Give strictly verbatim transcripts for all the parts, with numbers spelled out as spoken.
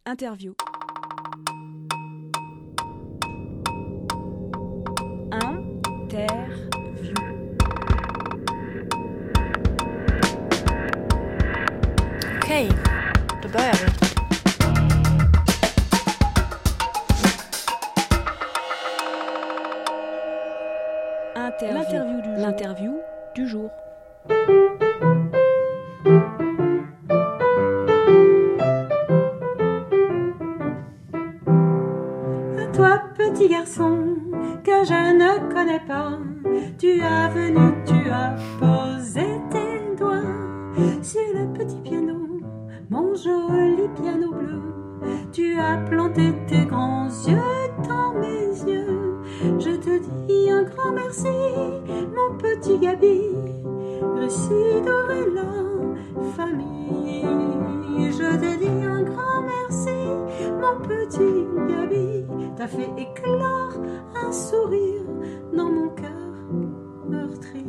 Interview. Interview. Okej, då börjar vi. Interview. L'interview du jour. L'interview du jour. Toi, petit garçon, que je ne connais pas, tu as venu, tu as posé tes doigts sur le petit piano, mon joli piano bleu. Tu as planté tes grands yeux dans mes yeux. Je te dis un grand merci, mon petit Gabi. Récidorez la famille. Je te dis un grand merci, mon petit Gabi. T'as fait éclore un sourire dans mon cœur meurtri.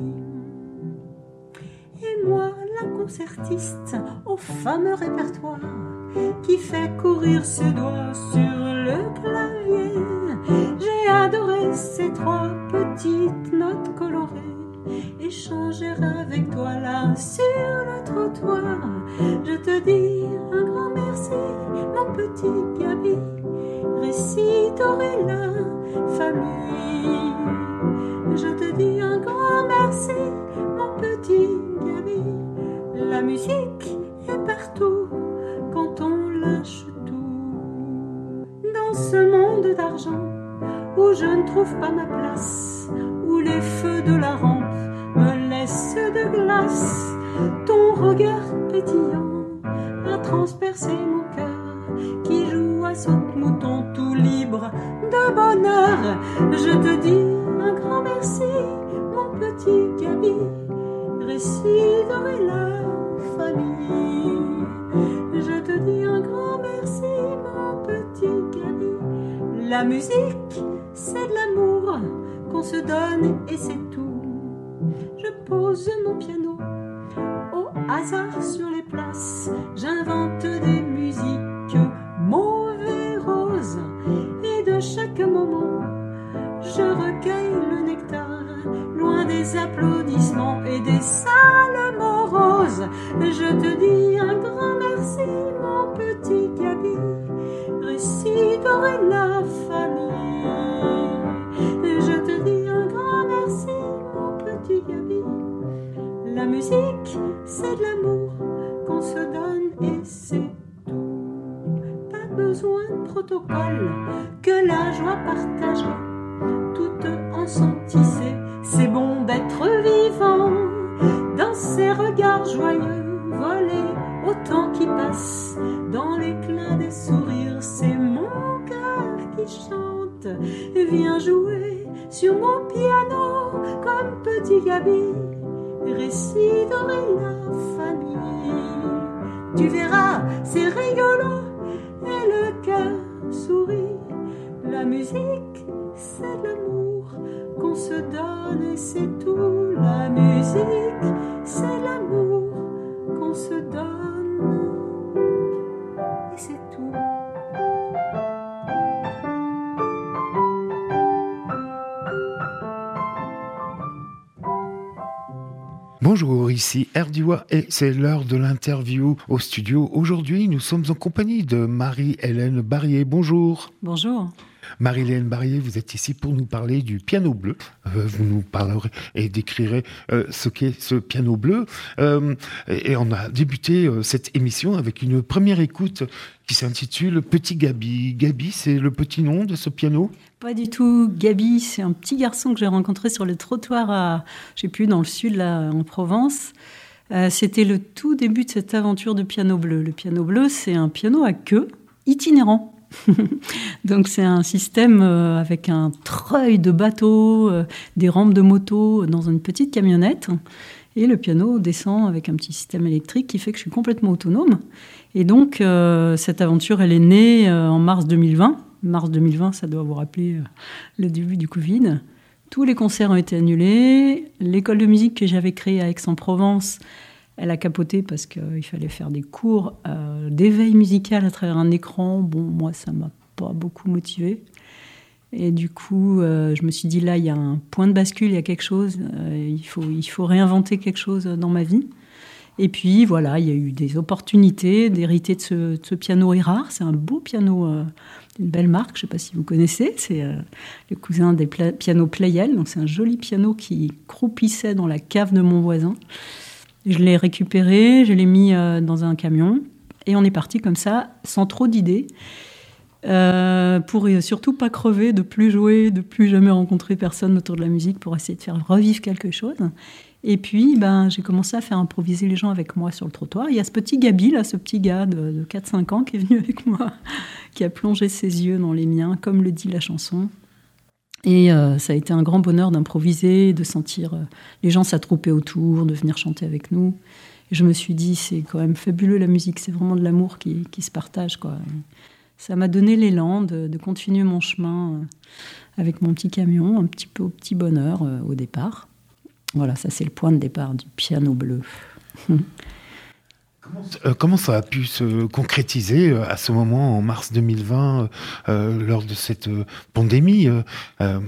Et moi, la concertiste au fameux répertoire qui fait courir ses doigts sur le clavier. J'ai adoré ces trois petites notes colorées. Échanger avec toi là sur le trottoir. Je te dis un grand merci, mon petit Gabi. Réciterai la famille. Je te dis un grand merci, mon petit Gabi. La musique est partout quand on lâche tout. Dans ce monde d'argent où je ne trouve pas ma place, où les feux de la rampe me laissent de glace, ton regard pétillant a transpercé mon cœur qui joue à saute-mouton tout libre de bonheur. Je te dis un grand merci, mon petit Gabi. Récidorez la famille. Je te dis un grand merci, mon petit Gabi. La musique, c'est de l'amour qu'on se donne et c'est tout. Je pose mon piano au hasard sur les places. J'invente des musiques mauve et rose. Et de chaque moment, je recueille le nectar, loin des applaudissements et des salles moroses. Je te dis un grand merci, mon petit Gabi. Récidorez la famille. Je te dis un grand merci, mon petit Gabi. La musique, c'est de l'amour qu'on se donne et c'est tout. Pas besoin de protocole, que la joie partagée, toute ensemble tissée, c'est bon d'être vivant. Dans ces regards joyeux, volés au temps qui passe, dans l'éclat des sourires, c'est mon cœur qui chante. Viens jouer sur mon piano comme petit Gabi. Récidorez la famille. Tu verras, c'est rigolo et le cœur sourit. La musique, c'est de l'amour qu'on se donne et c'est tout. La musique, c'est de l'amour qu'on se donne et c'est tout. Bonjour, ici Erdiwa et c'est l'heure de l'interview au studio. Aujourd'hui, nous sommes en compagnie de Marie-Hélène Barrier. Bonjour. Bonjour. Marie-Hélène Barrier, vous êtes ici pour nous parler du piano bleu. Euh, vous nous parlerez et décrirez euh, ce qu'est ce piano bleu. Euh, et, et on a débuté euh, cette émission avec une première écoute qui s'intitule Petit Gabi. Gabi, c'est le petit nom de ce piano ? Pas du tout. Gabi, c'est un petit garçon que j'ai rencontré sur le trottoir à, je sais plus, dans le sud, là, en Provence. Euh, c'était le tout début de cette aventure de piano bleu. Le piano bleu, c'est un piano à queue itinérant. Donc c'est un système euh, avec un treuil de bateau, euh, des rampes de moto dans une petite camionnette. Et le piano descend avec un petit système électrique qui fait que je suis complètement autonome. Et donc, euh, cette aventure, elle est née euh, en mars deux mille vingt. Mars deux mille vingt, ça doit vous rappeler euh, le début du Covid. Tous les concerts ont été annulés. L'école de musique que j'avais créée à Aix-en-Provence Elle a capoté parce qu'il fallait faire des cours euh, d'éveil musical à travers un écran. Bon, moi, ça ne m'a pas beaucoup motivée. Et du coup, euh, je me suis dit, là, il y a un point de bascule, il y a quelque chose. Euh, il faut, il faut réinventer quelque chose dans ma vie. Et puis, voilà, il y a eu des opportunités d'hériter de ce, de ce piano Erard. C'est un beau piano, euh, une belle marque, je ne sais pas si vous connaissez. C'est euh, le cousin des pla- pianos Pleyel. Donc, c'est un joli piano qui croupissait dans la cave de mon voisin. Je l'ai récupéré, je l'ai mis euh, dans un camion. Et on est parti comme ça, sans trop d'idées. Euh, pour surtout pas crever, de plus jouer, de plus jamais rencontrer personne autour de la musique pour essayer de faire revivre quelque chose. Et puis, ben, j'ai commencé à faire improviser les gens avec moi sur le trottoir. Il y a ce petit Gabi, là, ce petit gars de, de quatre cinq ans qui est venu avec moi, qui a plongé ses yeux dans les miens, comme le dit la chanson. Et euh, ça a été un grand bonheur d'improviser, de sentir euh, les gens s'attrouper autour, de venir chanter avec nous. Et je me suis dit, c'est quand même fabuleux la musique, c'est vraiment de l'amour qui, qui se partage, quoi. Et ça m'a donné l'élan de, de continuer mon chemin euh, avec mon petit camion, un petit peu au petit bonheur euh, au départ. Voilà, ça c'est le point de départ du piano bleu. Comment, euh, comment ça a pu se concrétiser euh, à ce moment, en mars deux mille vingt, euh, lors de cette euh, pandémie euh, euh,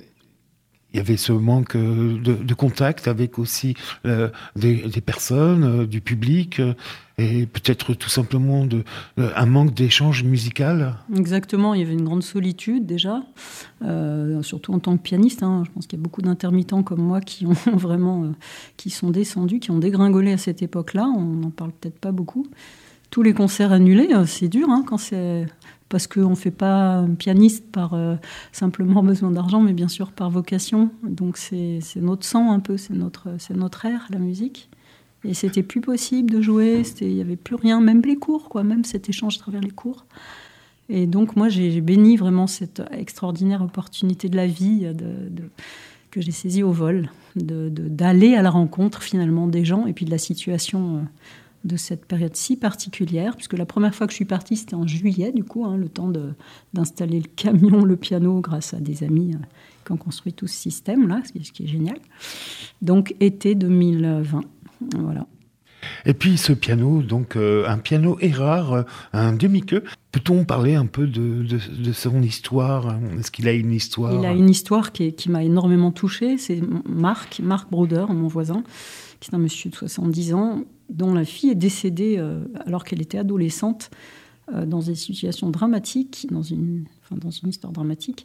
il y avait ce manque euh, de, de contact avec aussi euh, des, des personnes, euh, du public, euh, et peut-être tout simplement de, euh, un manque d'échange musical. Exactement, il y avait une grande solitude déjà, euh, surtout en tant que pianiste. Hein, je pense qu'il y a beaucoup d'intermittents comme moi qui ont vraiment, euh, qui sont descendus, qui ont dégringolé à cette époque-là. On n'en parle peut-être pas beaucoup. Tous les concerts annulés, euh, c'est dur hein, quand c'est... Parce qu'on ne fait pas un pianiste par euh, simplement besoin d'argent, mais bien sûr par vocation. Donc c'est, c'est notre sang un peu, c'est notre, c'est notre air, la musique. Et c'était plus possible de jouer, il n'y avait plus rien, même les cours, quoi, même cet échange à travers les cours. Et donc moi j'ai, j'ai béni vraiment cette extraordinaire opportunité de la vie de, de, que j'ai saisie au vol, de, de, d'aller à la rencontre finalement des gens et puis de la situation... Euh, de cette période si particulière, puisque la première fois que je suis partie, c'était en juillet, du coup, hein, le temps de, d'installer le camion, le piano, grâce à des amis euh, qui ont construit tout ce système-là, ce qui, ce qui est génial. Donc, été deux mille vingt, voilà. Et puis, ce piano, donc euh, un piano Erard, euh, un demi-queue. Peut-on parler un peu de, de, de son histoire ? Est-ce qu'il a une histoire ? Il a une histoire qui, est, qui m'a énormément touchée. C'est Marc, Marc Brouder, mon voisin, qui est un monsieur de soixante-dix ans, dont la fille est décédée euh, alors qu'elle était adolescente, euh, dans des situations dramatiques, dans une, enfin, dans une histoire dramatique.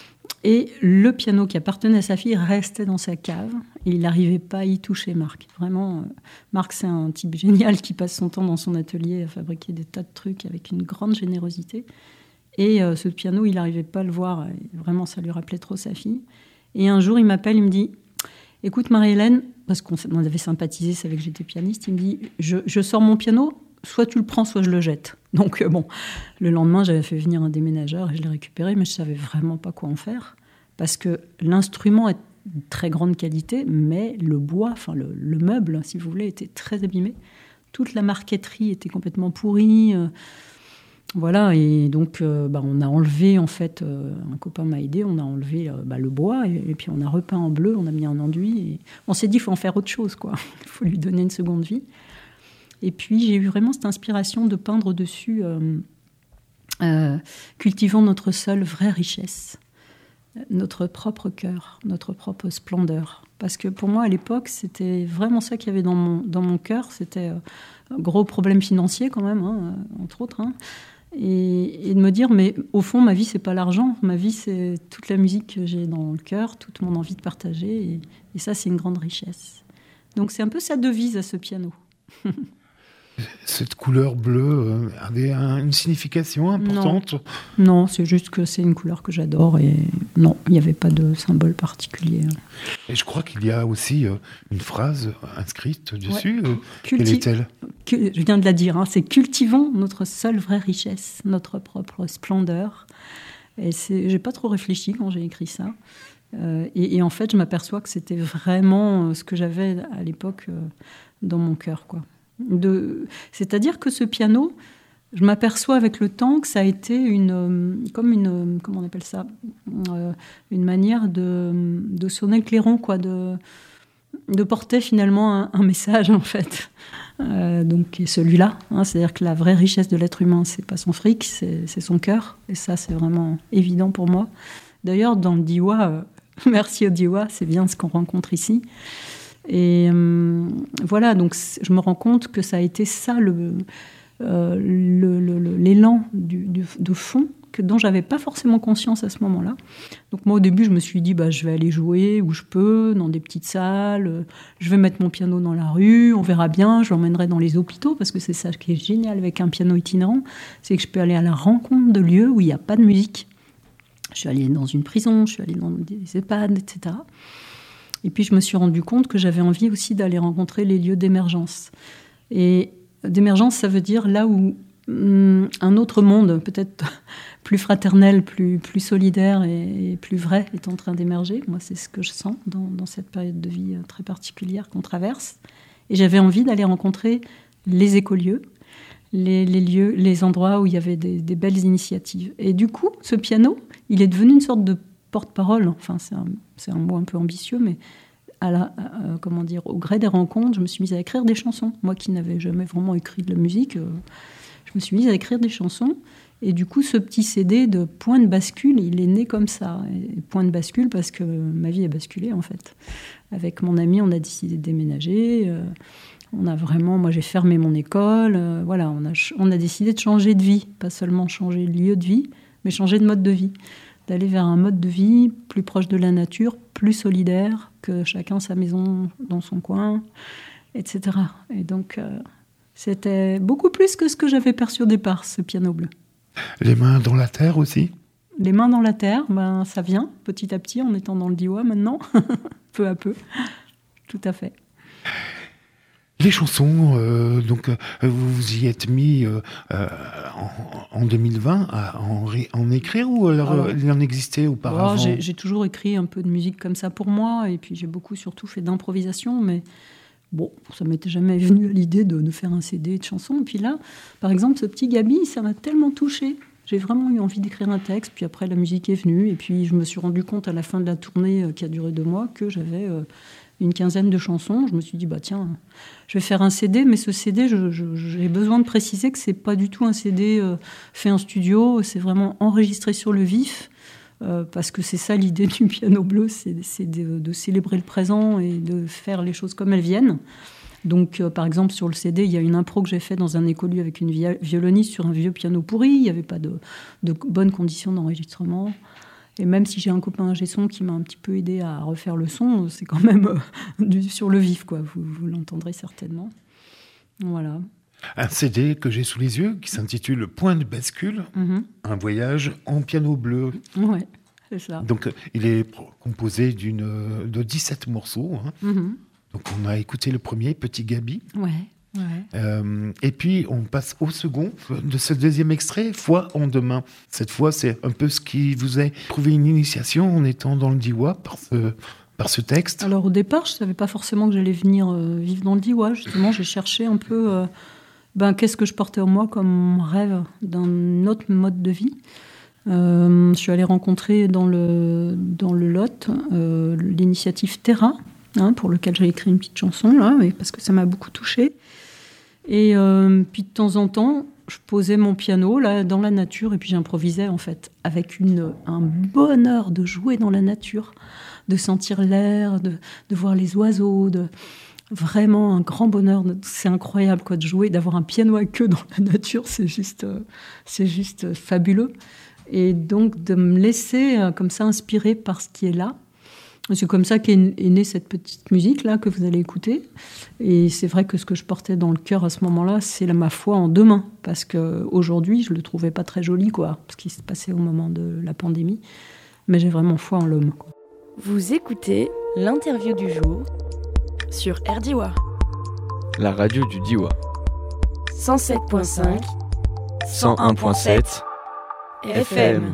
Et le piano qui appartenait à sa fille restait dans sa cave, et il n'arrivait pas à y toucher, Marc. Vraiment, euh, Marc, c'est un type génial qui passe son temps dans son atelier à fabriquer des tas de trucs avec une grande générosité. Et euh, ce piano, il n'arrivait pas à le voir. Et vraiment, ça lui rappelait trop sa fille. Et un jour, il m'appelle, il me dit... Écoute Marie-Hélène, parce qu'on avait sympathisé, savait que j'étais pianiste, il me dit je, je sors mon piano, soit tu le prends, soit je le jette. Donc euh, bon, le lendemain, j'avais fait venir un déménageur et je l'ai récupéré, mais je ne savais vraiment pas quoi en faire, parce que l'instrument est de très grande qualité, mais le bois, enfin le, le meuble, si vous voulez, était très abîmé. Toute la marqueterie était complètement pourrie. Euh, Voilà, et donc euh, bah, on a enlevé, en fait, euh, un copain m'a aidé, on a enlevé euh, bah, le bois, et, et puis on a repeint en bleu, on a mis un enduit, et on s'est dit, il faut en faire autre chose, quoi. Il faut lui donner une seconde vie. Et puis j'ai eu vraiment cette inspiration de peindre dessus, euh, euh, cultivons notre seule vraie richesse, notre propre cœur, notre propre splendeur. Parce que pour moi, à l'époque, c'était vraiment ça qu'il y avait dans mon, dans mon cœur, c'était euh, un gros problème financier quand même, hein, entre autres, hein. Et, et de me dire, mais au fond, ma vie, c'est pas l'argent. Ma vie, c'est toute la musique que j'ai dans le cœur, toute mon envie de partager. Et, et ça, c'est une grande richesse. Donc, c'est un peu sa devise à ce piano. Cette couleur bleue avait un, une signification importante ? Non. non, c'est juste que c'est une couleur que j'adore. Et non, il n'y avait pas de symbole particulier. Et je crois qu'il y a aussi une phrase inscrite dessus. Ouais. Culti- Quelle est-elle ? Je viens de la dire, hein, c'est « Cultivons notre seule vraie richesse, notre propre splendeur ». Et c'est, j'ai pas trop réfléchi quand j'ai écrit ça. Euh, et, et en fait, je m'aperçois que c'était vraiment ce que j'avais à l'époque euh, dans mon cœur, quoi. De, c'est-à-dire que ce piano, je m'aperçois avec le temps que ça a été une, comme une, comment on appelle ça, euh, une manière de, de sonner le clairon, quoi, de... de porter finalement un, un message, en fait. Euh, donc, qui est celui-là. Hein, c'est-à-dire que la vraie richesse de l'être humain, c'est pas son fric, c'est, c'est son cœur. Et ça, c'est vraiment évident pour moi. D'ailleurs, dans le Diois, euh, merci au Diois, c'est bien ce qu'on rencontre ici. Et euh, voilà, donc je me rends compte que ça a été ça, le, euh, le, le, le, l'élan du, du, de fond, que, dont j'avais pas forcément conscience à ce moment-là. Donc moi, au début, je me suis dit, bah, je vais aller jouer où je peux, dans des petites salles, je vais mettre mon piano dans la rue, on verra bien, je l'emmènerai dans les hôpitaux, parce que c'est ça qui est génial avec un piano itinérant, c'est que je peux aller à la rencontre de lieux où il n'y a pas de musique. Je suis allée dans une prison, je suis allée dans des EHPAD, et cetera. Et puis je me suis rendu compte que j'avais envie aussi d'aller rencontrer les lieux d'émergence. Et d'émergence, ça veut dire là où hum, un autre monde, peut-être plus fraternel, plus, plus solidaire et, et plus vrai, est en train d'émerger. Moi, c'est ce que je sens dans, dans cette période de vie très particulière qu'on traverse. Et j'avais envie d'aller rencontrer les écolieux, les, les lieux, les endroits où il y avait des, des belles initiatives. Et du coup, ce piano, il est devenu une sorte de porte-parole. Enfin, c'est un, c'est un mot un peu ambitieux, mais à la, à, comment dire, au gré des rencontres, je me suis mise à écrire des chansons. Moi qui n'avais jamais vraiment écrit de la musique, euh, je me suis mise à écrire des chansons. Et du coup, ce petit C D de Point de bascule, il est né comme ça. Et Point de bascule parce que ma vie a basculé, en fait. Avec mon ami, on a décidé de déménager. Euh, on a vraiment... Moi, j'ai fermé mon école. Euh, voilà, on a, on a décidé de changer de vie. Pas seulement changer de lieu de vie, mais changer de mode de vie. D'aller vers un mode de vie plus proche de la nature, plus solidaire, que chacun sa maison dans son coin, et cetera. Et donc, euh, c'était beaucoup plus que ce que j'avais perçu au départ, ce piano bleu. Les mains dans la terre aussi ? Les mains dans la terre, ben, ça vient petit à petit, en étant dans le Diois maintenant, peu à peu, tout à fait. Les chansons, euh, donc euh, vous vous y êtes mis euh, euh, en, en deux mille vingt à en, en écrire ou alors, alors il en existait auparavant ? Oh, j'ai, j'ai toujours écrit un peu de musique comme ça pour moi, et puis j'ai beaucoup surtout fait d'improvisation, mais bon, ça m'était jamais venu à l'idée de, de faire un C D de chansons. Et puis là, par exemple, ce petit Gabi, ça m'a tellement touchée. J'ai vraiment eu envie d'écrire un texte, puis après la musique est venue, et puis je me suis rendu compte à la fin de la tournée euh, qui a duré deux mois que j'avais euh, une quinzaine de chansons. Je me suis dit, bah tiens, je vais faire un C D, mais ce C D, je, je, j'ai besoin de préciser que c'est pas du tout un C D euh, fait en studio, c'est vraiment enregistré sur le vif, euh, parce que c'est ça l'idée du piano bleu, c'est, c'est de, de célébrer le présent et de faire les choses comme elles viennent. Donc, euh, par exemple, sur le C D, il y a une impro que j'ai faite dans un écolieu avec une violoniste sur un vieux piano pourri. Il n'y avait pas de, de bonnes conditions d'enregistrement. Et même si j'ai un copain ingé son qui m'a un petit peu aidé à refaire le son, c'est quand même euh, du, sur le vif, quoi. Vous, vous l'entendrez certainement. Voilà. Un C D que j'ai sous les yeux qui s'intitule Point de bascule, mm-hmm. un voyage en piano bleu. Ouais, c'est ça. Donc, il est composé d'une, de dix-sept morceaux. Hein. Mm-hmm. Donc, on a écouté le premier, Petit Gabi. Ouais. Ouais. Euh, et puis, on passe au second de ce deuxième extrait, Foi en demain. Cette fois, c'est un peu ce qui vous a trouvé une initiation en étant dans le Diois par ce, par ce texte. Alors, au départ, je ne savais pas forcément que j'allais venir euh, vivre dans le Diois. Justement, j'ai cherché un peu euh, ben, qu'est-ce que je portais en moi comme rêve d'un autre mode de vie. Euh, je suis allée rencontrer dans le, dans le Lot euh, l'initiative Terra, hein, pour lequel j'ai écrit une petite chanson, là, mais parce que ça m'a beaucoup touchée. Et euh, puis de temps en temps, je posais mon piano là, dans la nature et puis j'improvisais en fait, avec une, un bonheur de jouer dans la nature, de sentir l'air, de, de voir les oiseaux, de, vraiment un grand bonheur. C'est incroyable quoi, de jouer, d'avoir un piano à queue dans la nature, c'est juste, c'est juste fabuleux. Et donc de me laisser comme ça inspirer par ce qui est là. C'est comme ça qu'est née cette petite musique-là que vous allez écouter. Et c'est vrai que ce que je portais dans le cœur à ce moment-là, c'est la, ma foi en demain. Parce qu'aujourd'hui, je ne le trouvais pas très joli, quoi, ce qui se passait au moment de la pandémie. Mais j'ai vraiment foi en l'homme, quoi. Vous écoutez l'interview du jour sur R Diois. La radio du Diois. cent sept virgule cinq, cent un virgule sept F M.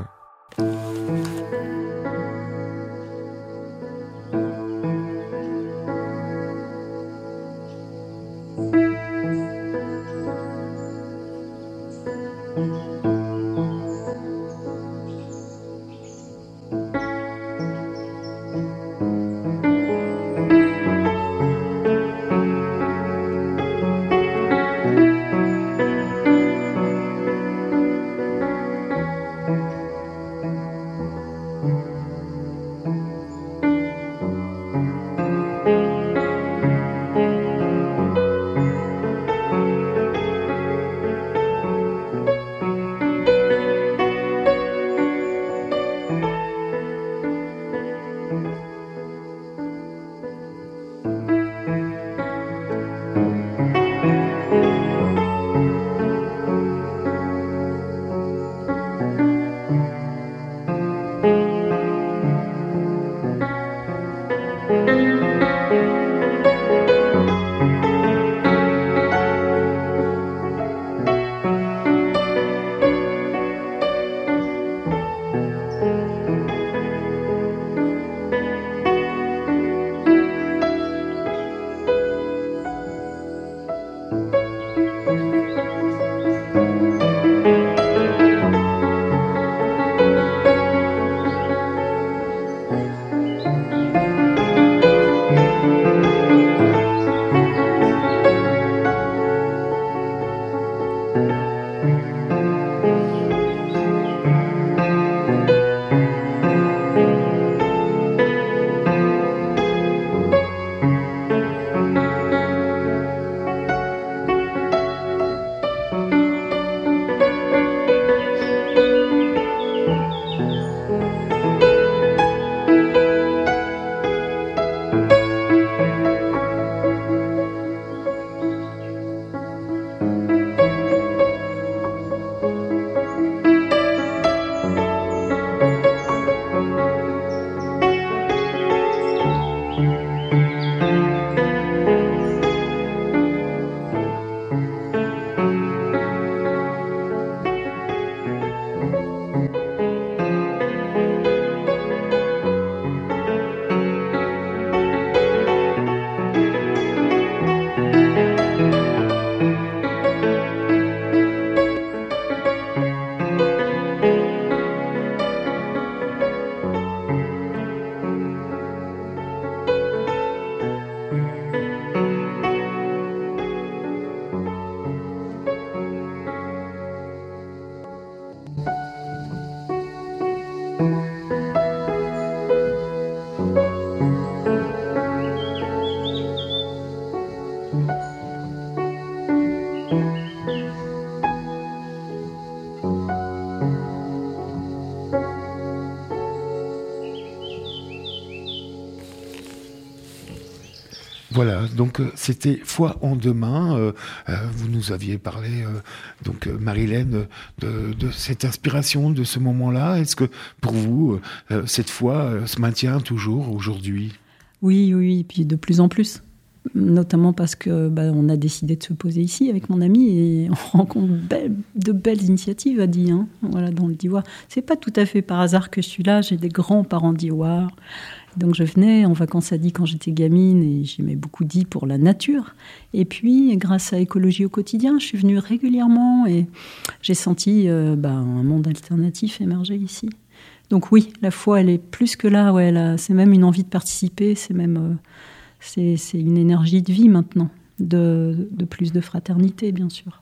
Voilà, donc euh, c'était Foi en demain. Euh, euh, vous nous aviez parlé, euh, donc euh, Marie-Hélène, de, de cette inspiration, de ce moment-là. Est-ce que pour vous, euh, cette foi euh, se maintient toujours aujourd'hui ? Oui, oui, et puis de plus en plus. Notamment parce que bah, on a décidé de se poser ici avec mon ami et on rencontre be- de belles initiatives à Die, hein, voilà, dans le Diois. C'est pas tout à fait par hasard que je suis là. J'ai des grands-parents diois. Donc je venais en vacances à Die quand j'étais gamine et j'aimais beaucoup Die pour la nature. Et puis, grâce à Écologie au quotidien, je suis venue régulièrement et j'ai senti euh, bah, un monde alternatif émerger ici. Donc oui, la foi, elle est plus que là. Ouais, là, c'est même une envie de participer, c'est même euh, c'est, c'est une énergie de vie maintenant, de, de plus de fraternité, bien sûr.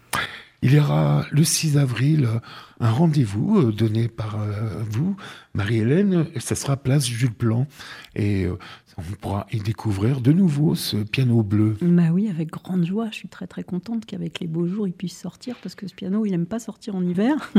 Il y aura le six avril un rendez-vous donné par vous, Marie-Hélène, et ça sera place Jules Plan. Et on pourra y découvrir de nouveau ce piano bleu. Bah oui, avec grande joie. Je suis très très contente qu'avec les beaux jours, il puisse sortir, parce que ce piano, il n'aime pas sortir en hiver.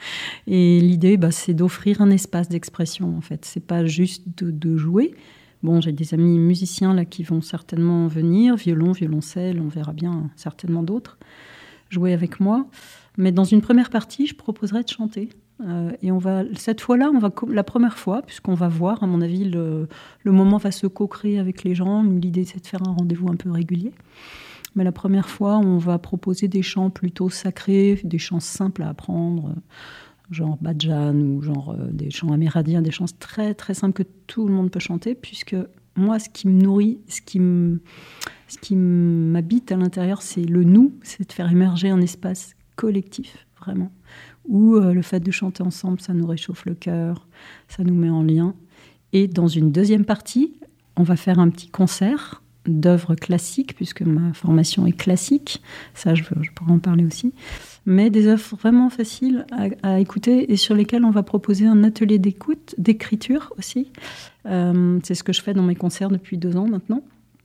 Et l'idée, bah, c'est d'offrir un espace d'expression, en fait. C'est pas juste de, de jouer. Bon, j'ai des amis musiciens là qui vont certainement venir, violon, violoncelle, on verra bien certainement d'autres, jouer avec moi. Mais dans une première partie, je proposerai de chanter. Euh, et on va, cette fois-là, on va, la première fois, puisqu'on va voir, à mon avis, le, le moment va se co-créer avec les gens. L'idée, c'est de faire un rendez-vous un peu régulier. Mais la première fois, on va proposer des chants plutôt sacrés, des chants simples à apprendre, genre Bhajan ou genre euh, des chants amérindiens, des chants très très simples que tout le monde peut chanter, puisque moi, ce qui me nourrit, ce qui me, ce qui m'habite à l'intérieur, c'est le nous, c'est de faire émerger un espace collectif, vraiment, où euh, le fait de chanter ensemble, ça nous réchauffe le cœur, ça nous met en lien. Et dans une deuxième partie, on va faire un petit concert d'œuvres classiques, puisque ma formation est classique, ça je, je pourrais en parler aussi, mais des œuvres vraiment faciles à, à écouter et sur lesquelles on va proposer un atelier d'écoute, d'écriture aussi. Euh, c'est ce que je fais dans mes concerts depuis deux ans maintenant.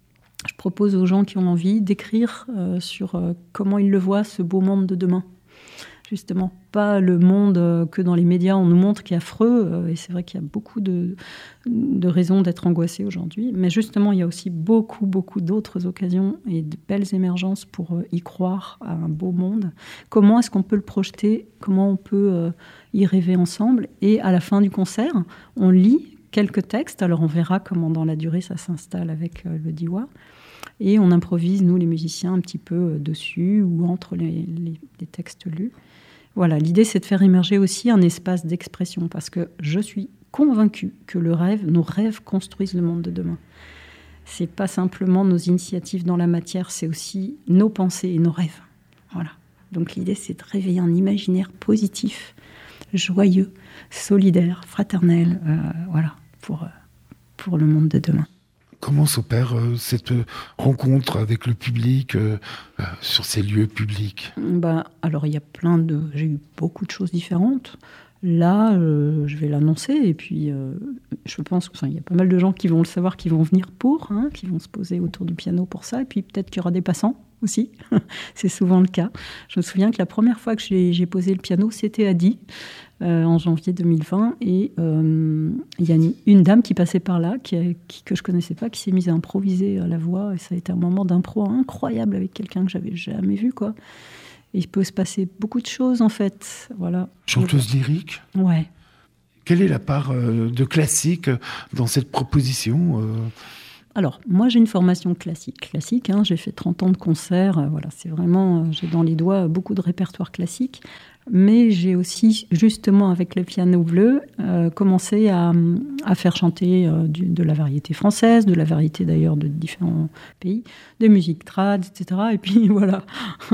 Je propose aux gens qui ont envie d'écrire euh, sur euh, comment ils le voient, ce beau monde de demain. Justement, pas le monde euh, que dans les médias on nous montre qui est affreux, euh, et c'est vrai qu'il y a beaucoup de, de raisons d'être angoissé aujourd'hui, mais justement il y a aussi beaucoup, beaucoup d'autres occasions et de belles émergences pour euh, y croire à un beau monde. Comment est-ce qu'on peut le projeter, comment on peut euh, y rêver ensemble, et à la fin du concert, on lit quelques textes, alors on verra comment dans la durée ça s'installe avec euh, le Diois, et on improvise, nous les musiciens, un petit peu euh, dessus ou entre les, les, les textes lus. Voilà, l'idée, c'est de faire émerger aussi un espace d'expression, parce que je suis convaincue que le rêve, nos rêves construisent le monde de demain. C'est pas simplement nos initiatives dans la matière, c'est aussi nos pensées et nos rêves. Voilà. Donc l'idée, c'est de réveiller un imaginaire positif, joyeux, solidaire, fraternel, euh, voilà, pour, pour le monde de demain. Comment s'opère euh, cette rencontre avec le public euh, euh, sur ces lieux publics ? Bah, alors, il y a plein de... J'ai eu beaucoup de choses différentes. Là, euh, je vais l'annoncer. Et puis, euh, je pense qu'il y a pas mal de gens qui vont le savoir, qui vont venir pour, hein, qui vont se poser autour du piano pour ça. Et puis, peut-être qu'il y aura des passants aussi. C'est souvent le cas. Je me souviens que la première fois que j'ai, j'ai posé le piano, c'était à Die, euh, en janvier deux mille vingt. Et euh, il y a une, une dame qui passait par là, qui, qui, que je ne connaissais pas, qui s'est mise à improviser à la voix. Et ça a été un moment d'impro incroyable avec quelqu'un que je n'avais jamais vu, quoi. Et il peut se passer beaucoup de choses, en fait. Voilà. Chanteuse lyrique ? Ouais. Quelle est la part euh, de classique dans cette proposition euh... Alors, moi, j'ai une formation classique. Classique, hein, j'ai fait trente ans de concerts. Euh, voilà, c'est vraiment... Euh, j'ai dans les doigts beaucoup de répertoire classique. Mais j'ai aussi, justement, avec le piano bleu, euh, commencé à, à faire chanter euh, du, de la variété française, de la variété d'ailleurs de différents pays, de musique trad, et cetera. Et puis voilà,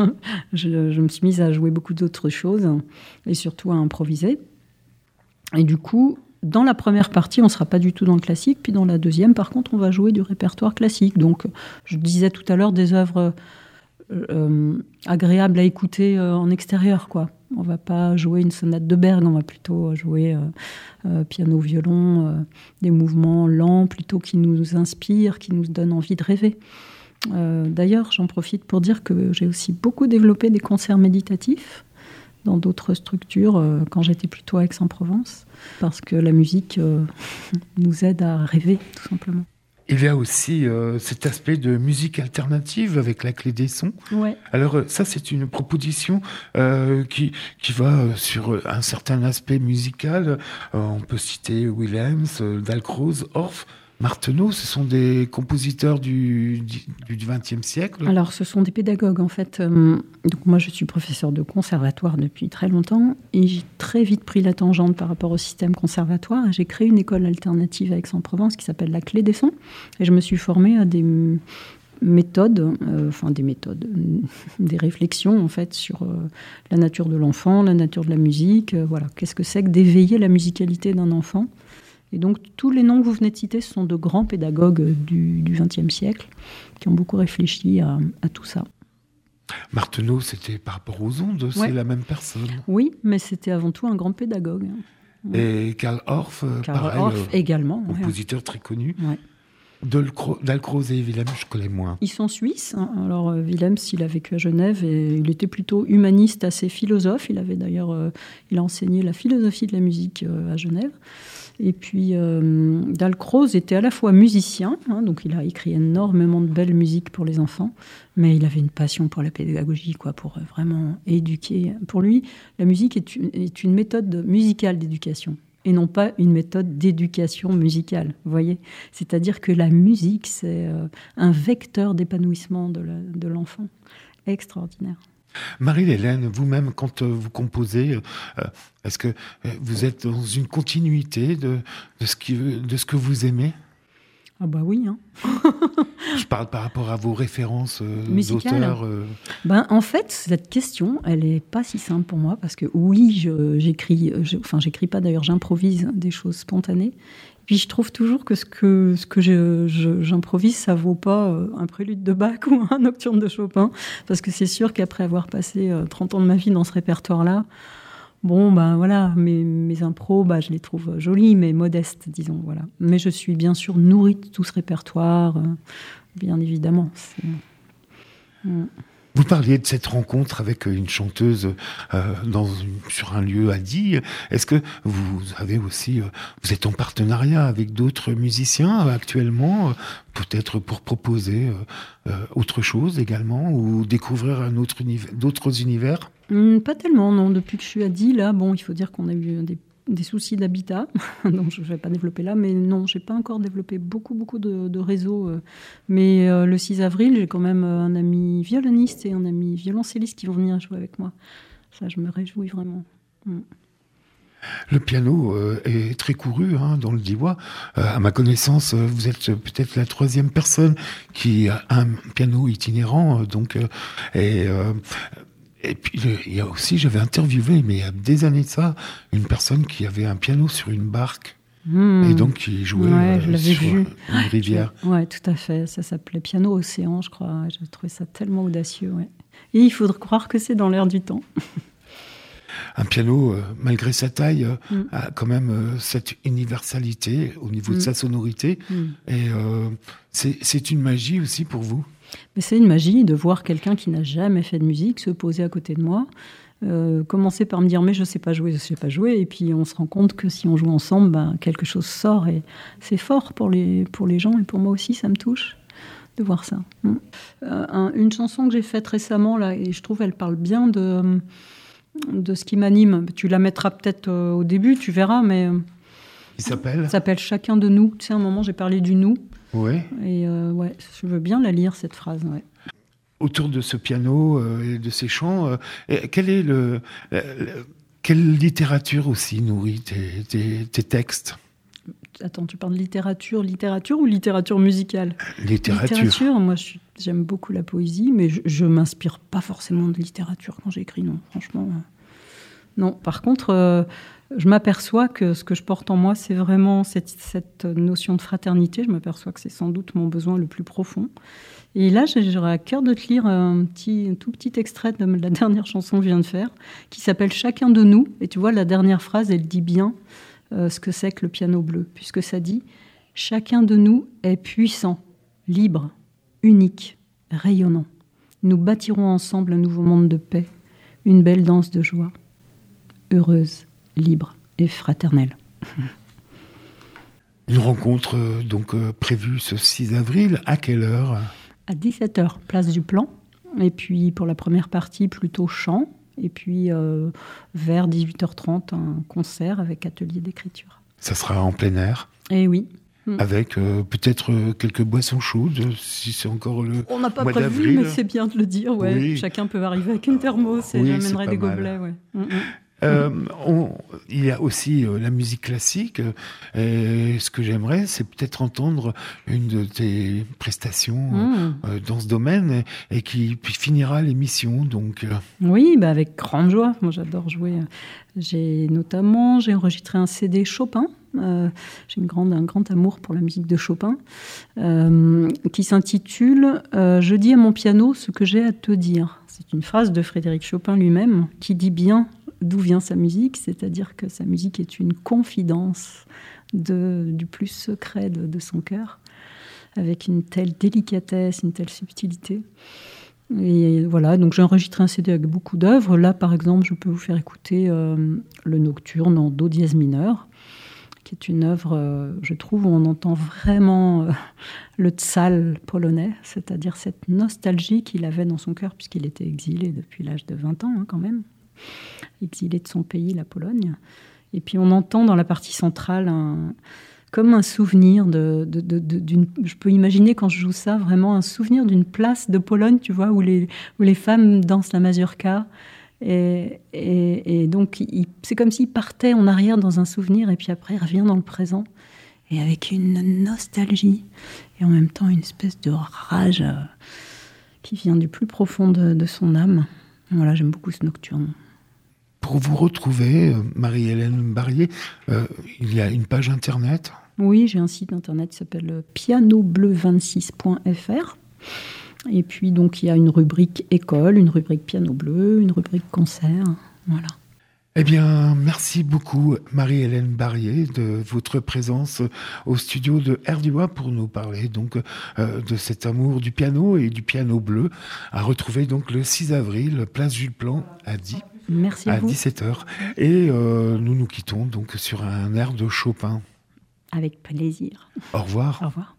je, je me suis mise à jouer beaucoup d'autres choses et surtout à improviser. Et du coup, dans la première partie, on ne sera pas du tout dans le classique. Puis dans la deuxième, par contre, on va jouer du répertoire classique. Donc, je disais tout à l'heure des œuvres euh, agréable à écouter euh, en extérieur, quoi. On va pas jouer une sonate de Berg, on va plutôt jouer euh, euh, piano-violon, euh, des mouvements lents plutôt qui nous inspirent, qui nous donnent envie de rêver. Euh, d'ailleurs, j'en profite pour dire que j'ai aussi beaucoup développé des concerts méditatifs dans d'autres structures euh, quand j'étais plutôt à Aix-en-Provence, parce que la musique euh, nous aide à rêver, tout simplement. Il y a aussi euh, cet aspect de musique alternative avec la clé des sons. Ouais. Alors ça, c'est une proposition euh, qui, qui va euh, sur un certain aspect musical. Euh, on peut citer Willems, euh, Dalcroze, Orff, Martenot. Ce sont des compositeurs du du vingtième siècle. Alors, ce sont des pédagogues, en fait. Euh, donc moi, je suis professeure de conservatoire depuis très longtemps et j'ai très vite pris la tangente par rapport au système conservatoire. J'ai créé une école alternative à Aix-en-Provence qui s'appelle la Clé des sons et je me suis formée à des méthodes, euh, enfin des méthodes, des réflexions en fait sur euh, la nature de l'enfant, la nature de la musique. Euh, voilà, qu'est-ce que c'est que d'éveiller la musicalité d'un enfant? Et donc, tous les noms que vous venez de citer, ce sont de grands pédagogues du vingtième siècle qui ont beaucoup réfléchi à, à tout ça. Martenot, c'était par rapport aux ondes, ouais. C'est la même personne. Oui, mais c'était avant tout un grand pédagogue. Et Karl Orff, Karl pareil, Orff euh, également. Compositeur ouais. très connu. Ouais. Dalcroze et Willems, je connais moins. Ils sont suisses. Hein. Alors, euh, Willems, il a vécu à Genève et il était plutôt humaniste, assez philosophe. Il avait d'ailleurs euh, il a enseigné la philosophie de la musique euh, à Genève. Et puis, euh, Dalcroze était à la fois musicien, hein, donc il a écrit énormément de belles musiques pour les enfants, mais il avait une passion pour la pédagogie, quoi, pour vraiment éduquer. Pour lui, la musique est une, est une méthode musicale d'éducation, et non pas une méthode d'éducation musicale, vous voyez ? C'est-à-dire que la musique, c'est euh, un vecteur d'épanouissement de, la, de l'enfant. Extraordinaire. Marie-Hélène, vous-même, quand vous composez, euh, est-ce que vous êtes dans une continuité de, de, ce, qui, de ce que vous aimez ? Ah bah oui. Hein. Je parle par rapport à vos références euh, musicales. d'auteurs. Euh... Ben, en fait, cette question, elle n'est pas si simple pour moi, parce que oui, je, j'écris, je, enfin j'écris pas d'ailleurs, j'improvise des choses spontanées. Puis je trouve toujours que ce que, ce que je, je, j'improvise, ça vaut pas un prélude de Bach ou un nocturne de Chopin, parce que c'est sûr qu'après avoir passé trente ans de ma vie dans ce répertoire-là, bon, ben voilà, mes, mes impros, ben, je les trouve jolies, mais modestes, disons, voilà. Mais je suis bien sûr nourrie de tout ce répertoire, bien évidemment. C'est... Vous parliez de cette rencontre avec une chanteuse euh, dans une, sur un lieu à Die. Est-ce que vous avez aussi, euh, vous êtes en partenariat avec d'autres musiciens euh, actuellement, euh, peut-être pour proposer euh, euh, autre chose également, ou découvrir un autre univers, d'autres univers ? Hum, Pas tellement, non. Depuis que je suis à Die, là, bon, il faut dire qu'on a eu des des soucis d'habitat, donc je ne vais pas développer là, mais non, je n'ai pas encore développé beaucoup, beaucoup de, de réseaux. Mais euh, le six avril, j'ai quand même un ami violoniste et un ami violoncelliste qui vont venir jouer avec moi. Ça, je me réjouis vraiment. Mm. Le piano euh, est très couru hein, dans le Diois. Euh, à ma connaissance, vous êtes peut-être la troisième personne qui a un piano itinérant, donc, euh, et... Euh, Et puis, il y a aussi, j'avais interviewé, mais il y a des années de ça, une personne qui avait un piano sur une barque. Mmh. Et donc, qui jouait ouais, euh, sur vu. une rivière. Oui, tout à fait. Ça s'appelait Piano Océan, je crois. J'ai trouvé ça tellement audacieux. Ouais. Et il faudrait croire que c'est dans l'air du temps. Un piano, euh, malgré sa taille, euh, mmh. a quand même euh, cette universalité au niveau mmh. de sa sonorité. Mmh. Et euh, c'est, c'est une magie aussi pour vous. Mais c'est une magie de voir quelqu'un qui n'a jamais fait de musique se poser à côté de moi, euh, commencer par me dire mais je sais pas jouer, je sais pas jouer, et puis on se rend compte que si on joue ensemble, ben, quelque chose sort et c'est fort pour les, pour les gens et pour moi aussi ça me touche de voir ça. Mmh. Euh, un, une chanson que j'ai faite récemment là, et je trouve elle parle bien de, de ce qui m'anime. Tu la mettras peut-être euh, au début, tu verras, mais il s'appelle ça s'appelle Chacun de nous. Tu sais, à un moment j'ai parlé du nous. Ouais. Et euh, ouais, je veux bien la lire, cette phrase. Ouais. Autour de ce piano euh, et de ces chants, euh, quel est le, euh, quelle littérature aussi nourrit tes, tes, tes textes ? Attends, tu parles de littérature, littérature ou littérature musicale ? Littérature. Littérature, moi je suis, j'aime beaucoup la poésie, mais je, je m'inspire pas forcément de littérature quand j'écris, non, franchement. Euh, non, par contre... Euh, je m'aperçois que ce que je porte en moi, c'est vraiment cette, cette notion de fraternité. Je m'aperçois que c'est sans doute mon besoin le plus profond. Et là, j'aurais à cœur de te lire un, petit, un tout petit extrait de la dernière chanson que je viens de faire, qui s'appelle « Chacun de nous ». Et tu vois, la dernière phrase, elle dit bien euh, ce que c'est que le piano bleu, puisque ça dit « Chacun de nous est puissant, libre, unique, rayonnant. Nous bâtirons ensemble un nouveau monde de paix, une belle danse de joie, heureuse, libre et fraternelle. » Une rencontre euh, donc euh, prévue ce six avril, à quelle heure ? À dix-sept heures, place du Plan. Et puis pour la première partie, plutôt chant. Et puis euh, vers dix-huit heures trente, un concert avec atelier d'écriture. Ça sera en plein air ? Eh oui. Avec euh, peut-être euh, quelques boissons chaudes, si c'est encore le On n'a pas mois prévu, d'avril. mais c'est bien de le dire. Ouais. Oui. Chacun peut arriver avec une thermos et oui, j'amènerai des mal. gobelets. Ouais. Mm-hmm. Euh, on, il y a aussi euh, la musique classique. Et ce que j'aimerais, c'est peut-être entendre une de tes prestations Mmh. euh, dans ce domaine et, et qui puis finira l'émission. Donc, euh... Oui, bah avec grande joie. Moi, j'adore jouer. J'ai notamment j'ai enregistré un C D Chopin. Euh, j'ai une grande, un grand amour pour la musique de Chopin, euh, qui s'intitule euh, « Je dis à mon piano ce que j'ai à te dire ». C'est une phrase de Frédéric Chopin lui-même qui dit bien d'où vient sa musique, c'est-à-dire que sa musique est une confidence de, du plus secret de, de son cœur, avec une telle délicatesse, une telle subtilité. Et voilà, donc j'ai enregistré un C D avec beaucoup d'œuvres. Là, par exemple, je peux vous faire écouter euh, le Nocturne en Do dièse mineur, qui est une œuvre, euh, je trouve, où on entend vraiment euh, le tsal polonais, c'est-à-dire cette nostalgie qu'il avait dans son cœur, puisqu'il était exilé depuis l'âge de vingt ans, hein, quand même. Exilé de son pays, la Pologne. Et puis on entend dans la partie centrale un, comme un souvenir de, de, de, de, d'une... Je peux imaginer quand je joue ça, vraiment un souvenir d'une place de Pologne, tu vois, où les, où les femmes dansent la mazurka. Et, et, et donc il, c'est comme s'il partait en arrière dans un souvenir et puis après il revient dans le présent. Et avec une nostalgie et en même temps une espèce de rage euh, qui vient du plus profond de, de son âme. Voilà, j'aime beaucoup ce Nocturne. Pour vous retrouver, Marie-Hélène Barrier, euh, il y a une page internet ? Oui, j'ai un site internet qui s'appelle piano bleu vingt-six point f r. Et puis, donc, il y a une rubrique école, une rubrique piano bleu, une rubrique concert. Voilà. Eh bien, merci beaucoup, Marie-Hélène Barrier, de votre présence au studio de R D I W A pour nous parler donc euh, de cet amour du piano et du piano bleu, à retrouver donc le six avril, place Jules Plan, à dix. Merci à vous. dix-sept heures. Et euh, nous nous quittons donc sur un air de Chopin. Avec plaisir. Au revoir. Au revoir.